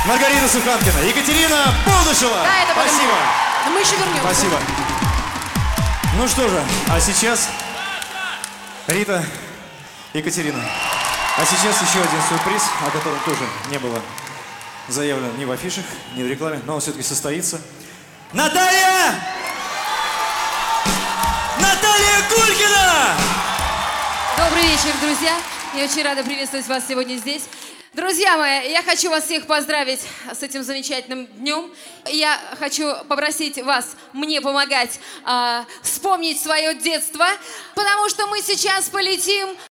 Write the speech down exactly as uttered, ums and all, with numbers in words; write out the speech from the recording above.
Маргарита Суханкина, Екатерина Болдышева. Да, это потом. Спасибо. Но мы еще вернемся. Спасибо. Ну что же, а сейчас Рита, Екатерина. А сейчас еще один сюрприз, о котором тоже не было заявлено ни в афишах, ни в рекламе, но он все-таки состоится. Наталья! Наталья Гулькина! Добрый вечер, друзья. Я очень рада приветствовать вас сегодня здесь. Друзья мои, я хочу вас всех поздравить с этим замечательным днем. Я хочу попросить вас мне помогать э, вспомнить свое детство, потому что мы сейчас полетим